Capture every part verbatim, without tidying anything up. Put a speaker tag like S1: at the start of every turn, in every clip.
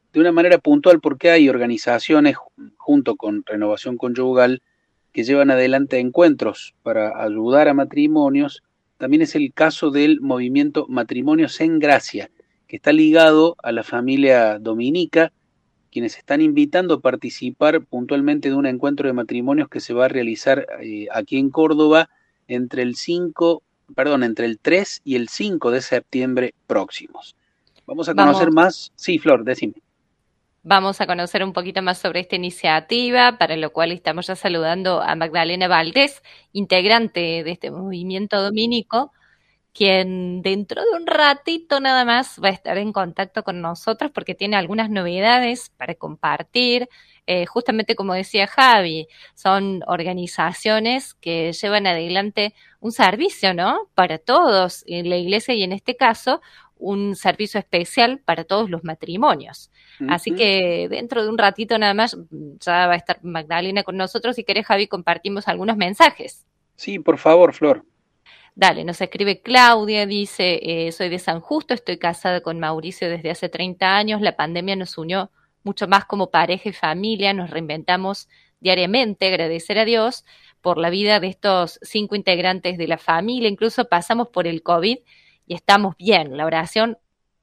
S1: de una manera puntual porque hay organizaciones junto con Renovación Conyugal que llevan adelante encuentros para ayudar a matrimonios. También es el caso del movimiento Matrimonios en Gracia, que está ligado a la familia dominica, quienes están invitando a participar puntualmente de un encuentro de matrimonios que se va a realizar eh, aquí en Córdoba entre el cinco, perdón, entre el tres y el cinco de septiembre próximos. Vamos a conocer
S2: Vamos,
S1: más. Sí, Flor, decime.
S2: vamos a conocer un poquito más sobre esta iniciativa, para lo cual estamos ya saludando a Magdalena Valdés, integrante de este movimiento dominico, quien dentro de un ratito nada más va a estar en contacto con nosotros porque tiene algunas novedades para compartir. Eh, justamente como decía Javi, son organizaciones que llevan adelante un servicio, ¿no? Para todos en la iglesia y en este caso un servicio especial para todos los matrimonios.
S1: Uh
S2: Así
S1: -huh.
S2: que dentro de un ratito nada más ya va a estar Magdalena con nosotros. Si querés, Javi, compartimos algunos mensajes.
S1: Sí, por favor, Flor.
S2: Dale, nos escribe Claudia, dice, eh, soy de San Justo, estoy casada con Mauricio desde hace treinta años, la pandemia nos unió mucho más como pareja y familia, nos reinventamos diariamente, agradecer a Dios por la vida de estos cinco integrantes de la familia, incluso pasamos por el COVID y estamos bien, la oración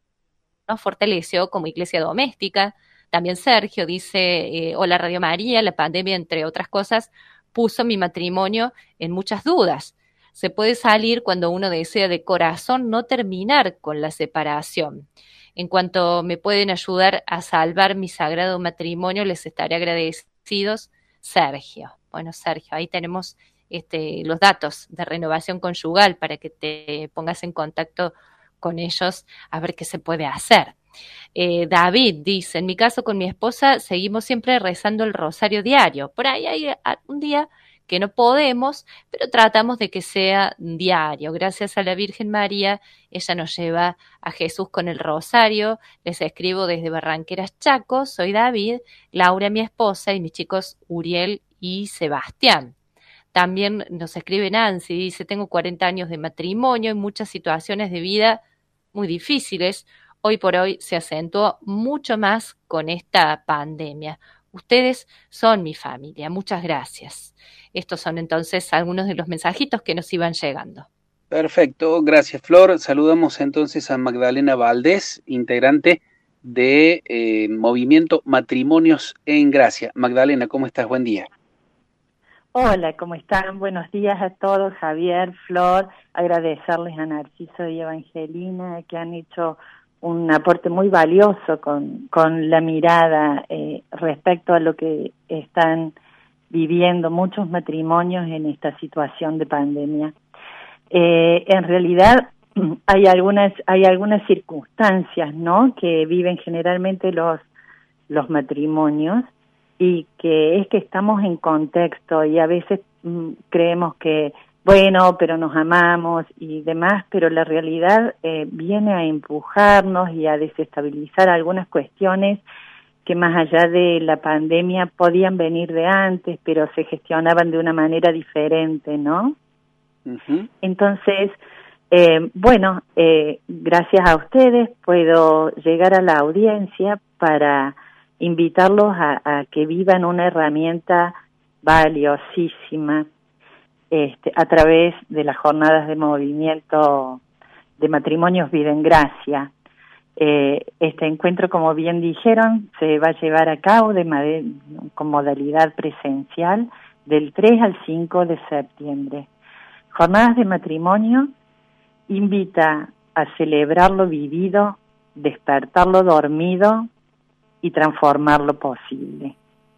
S2: nos fortaleció como iglesia doméstica. También Sergio dice, eh, hola Radio María, la pandemia, entre otras cosas, puso mi matrimonio en muchas dudas. Se puede salir cuando uno desea de corazón no terminar con la separación. En cuanto me pueden ayudar a salvar mi sagrado matrimonio, les estaré agradecidos. Sergio. Bueno, Sergio, ahí tenemos este, los datos de Renovación Conyugal para que te pongas en contacto con ellos a ver qué se puede hacer. Eh, David dice, en mi caso con mi esposa seguimos siempre rezando el rosario diario. Por ahí hay un día que no podemos, pero tratamos de que sea diario. Gracias a la Virgen María, ella nos lleva a Jesús con el rosario. Les escribo desde Barranqueras, Chaco. Soy David, Laura, mi esposa, y mis chicos Uriel y Sebastián. También nos escribe Nancy, dice, tengo cuarenta años de matrimonio y muchas situaciones de vida muy difíciles. Hoy por hoy se acentuó mucho más con esta pandemia. Ustedes son mi familia, muchas gracias. Estos son entonces algunos de los mensajitos que nos iban llegando.
S1: Perfecto, gracias, Flor. Saludamos entonces a Magdalena Valdés, integrante de eh, Movimiento Matrimonios en Gracia. Magdalena, ¿cómo estás? Buen día.
S3: Hola, ¿cómo están? Buenos días a todos, Javier, Flor, agradecerles a Narciso y Evangelina que han hecho un aporte muy valioso con, con la mirada eh, respecto a lo que están viviendo muchos matrimonios en esta situación de pandemia. Eh, en realidad hay algunas hay algunas circunstancias, ¿no?, que viven generalmente los los matrimonios, y que es que estamos en contexto y a veces mmm, creemos que, bueno, pero nos amamos y demás, pero la realidad eh, viene a empujarnos y a desestabilizar algunas cuestiones que más allá de la pandemia podían venir de antes, pero se gestionaban de una manera diferente, ¿no?
S1: Uh-huh.
S3: Entonces, eh, bueno, eh, gracias a ustedes puedo llegar a la audiencia para invitarlos a, a que vivan una herramienta valiosísima este, a través de las jornadas de movimiento de matrimonios Vida en Gracia. Eh, este encuentro, como bien dijeron, se va a llevar a cabo de con modalidad presencial del tres al cinco de septiembre. Jornadas de matrimonio invita a celebrar lo vivido, despertar lo dormido y transformar lo posible.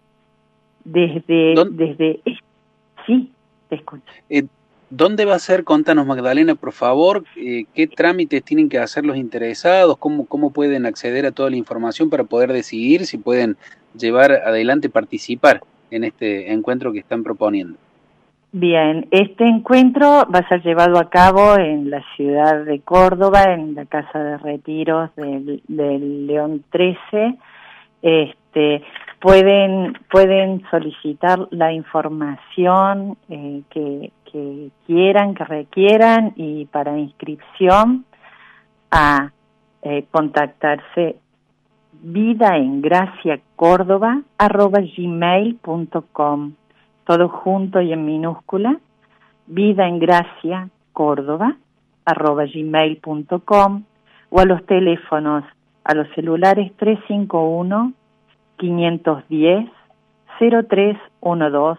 S3: Desde, desde, sí, te escucho.
S1: Eh, ¿Dónde va a ser? Contanos, Magdalena, por favor, eh, qué trámites tienen que hacer los interesados, cómo, cómo pueden acceder a toda la información para poder decidir si pueden llevar adelante, participar en este encuentro que están proponiendo.
S3: Bien, este encuentro va a ser llevado a cabo en la ciudad de Córdoba, en la Casa de Retiros del, del León trece. Este, pueden pueden solicitar la información eh, que, que quieran, que requieran, y para inscripción a eh, contactarse vidaengraciacórdoba arroba gmail punto com, todo junto y en minúscula, vidaengraciacórdoba arroba gmail punto com, o a los teléfonos, a los celulares tres cinco uno, quinientos diez, cero tres uno dos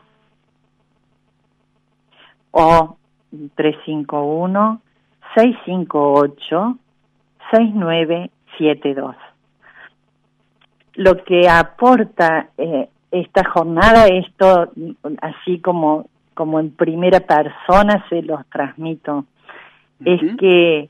S3: o tres cinco uno, seis cinco ocho, seis nueve siete dos. Lo que aporta eh, esta jornada, esto así como, como en primera persona se los transmito, uh-huh. es que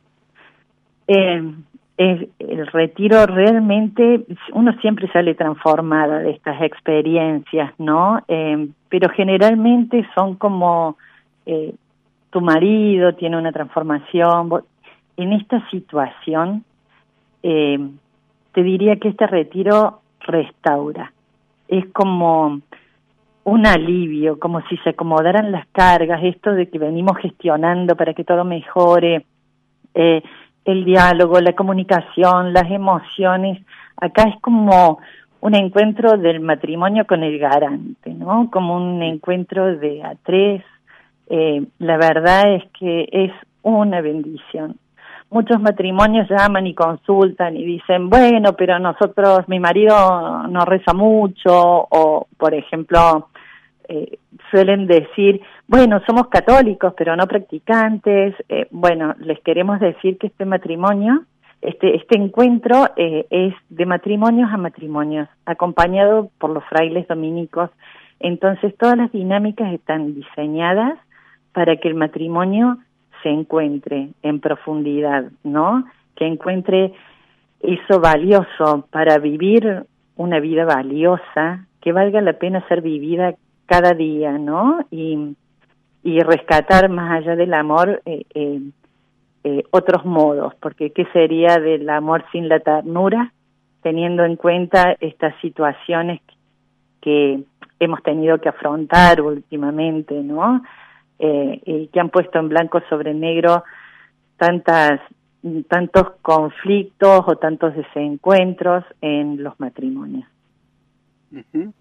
S3: eh, el, el retiro realmente, uno siempre sale transformada de estas experiencias, ¿no? Eh, pero generalmente son como eh, tu marido tiene una transformación. En esta situación, eh, te diría que este retiro restaura. Es como un alivio, como si se acomodaran las cargas, esto de que venimos gestionando para que todo mejore, eh, el diálogo, la comunicación, las emociones. Acá es como un encuentro del matrimonio con el garante, ¿no? Como un encuentro de a tres. Eh, la verdad es que es una bendición. Muchos matrimonios llaman y consultan y dicen, bueno, pero nosotros, mi marido no reza mucho, o por ejemplo, eh, suelen decir, bueno, somos católicos, pero no practicantes. Eh, bueno, les queremos decir que este matrimonio, este, este encuentro eh, es de matrimonios a matrimonios, acompañado por los frailes dominicos. Entonces, todas las dinámicas están diseñadas para que el matrimonio se encuentre en profundidad, ¿no? Que encuentre eso valioso para vivir una vida valiosa, que valga la pena ser vivida cada día, ¿no? Y, y rescatar más allá del amor eh, eh, eh, otros modos, porque ¿qué sería del amor sin la ternura? Teniendo en cuenta estas situaciones que hemos tenido que afrontar últimamente, ¿no? Eh, y que han puesto en blanco sobre negro tantas tantos conflictos o tantos desencuentros en los matrimonios.
S1: Uh-huh.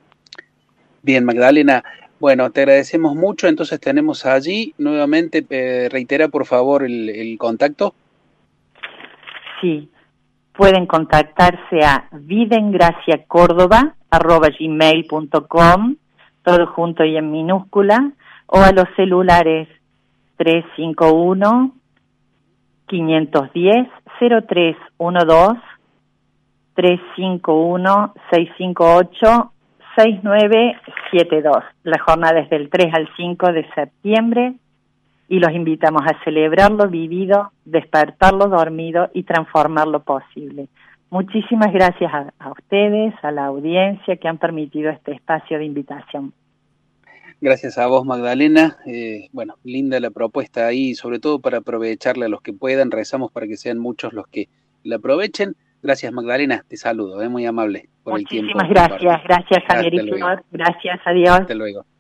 S1: Bien, Magdalena, bueno, te agradecemos mucho. Entonces tenemos allí nuevamente, eh, reitera por favor el, el contacto.
S3: Sí, pueden contactarse a vidaengraciacórdoba arroba gmail punto com, todo junto y en minúscula, o a los celulares tres cinco uno, quinientos diez, cero tres uno dos, tres cinco uno, seis cinco ocho, seis nueve siete dos. La jornada es del tres al cinco de septiembre y los invitamos a celebrar lo vivido, despertar lo dormido y transformar lo posible. Muchísimas gracias a, a ustedes, a la audiencia que han permitido este espacio de invitación.
S1: Gracias a vos, Magdalena. Eh, bueno, linda la propuesta ahí, sobre todo para aprovecharla a los que puedan. Rezamos para que sean muchos los que la aprovechen. Gracias, Magdalena. Te saludo, es eh, muy amable por
S3: Muchísimas
S1: el tiempo.
S3: Muchísimas gracias. Gracias, Javier y Flor. Gracias, adiós.
S1: Hasta luego.